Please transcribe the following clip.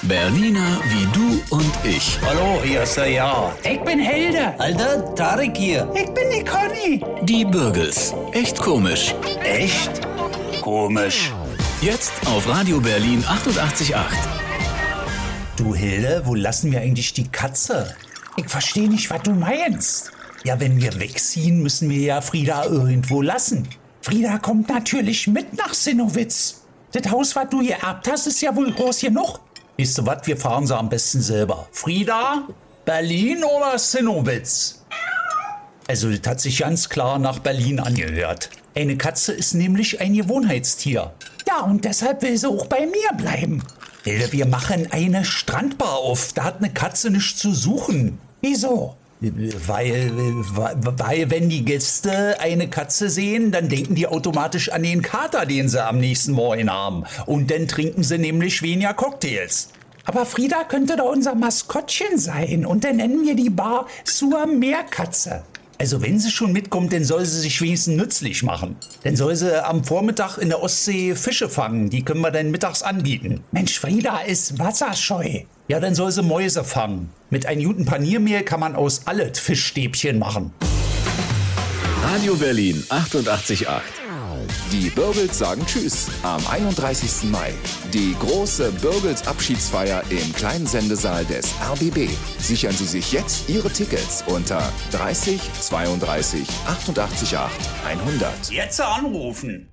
Berliner wie du und ich. Hallo, hier ist der Ja. Ich bin Helder. Alter, Tarek hier. Ich bin die Conny. Die Bürgels. Echt komisch. Echt? Komisch. Jetzt auf Radio Berlin 88,8. Du Hilde, wo lassen wir eigentlich die Katze? Ich verstehe nicht, was du meinst. Ja, wenn wir wegziehen, müssen wir ja Frieda irgendwo lassen. Frieda kommt natürlich mit nach Sinnowitz. Das Haus, was du geerbt hast, ist ja wohl groß genug. Weißt du was, wir fahren sie am besten selber. Frieda, Berlin oder Sinnowitz? Also das hat sich ganz klar nach Berlin angehört. Eine Katze ist nämlich ein Gewohnheitstier. Ja, und deshalb will sie auch bei mir bleiben. Hilde, wir machen eine Strandbar auf. Da hat eine Katze nichts zu suchen. Wieso? Weil wenn die Gäste eine Katze sehen, dann denken die automatisch an den Kater, den sie am nächsten Morgen haben. Und dann trinken sie nämlich weniger Cocktails. Aber Frieda könnte doch unser Maskottchen sein. Und dann nennen wir die Bar Sur Meerkatze. Also wenn sie schon mitkommt, dann soll sie sich wenigstens nützlich machen. Dann soll sie am Vormittag in der Ostsee Fische fangen. Die können wir dann mittags anbieten. Mensch, Frieda ist wasserscheu. Ja, dann soll sie Mäuse fangen. Mit einem guten Paniermehl kann man aus alles Fischstäbchen machen. Radio Berlin 88,8. Die Bürgels sagen Tschüss am 31. Mai. Die große Bürgels-Abschiedsfeier im kleinen Sendesaal des RBB. Sichern Sie sich jetzt Ihre Tickets unter 30 32 88 8 100. Jetzt anrufen.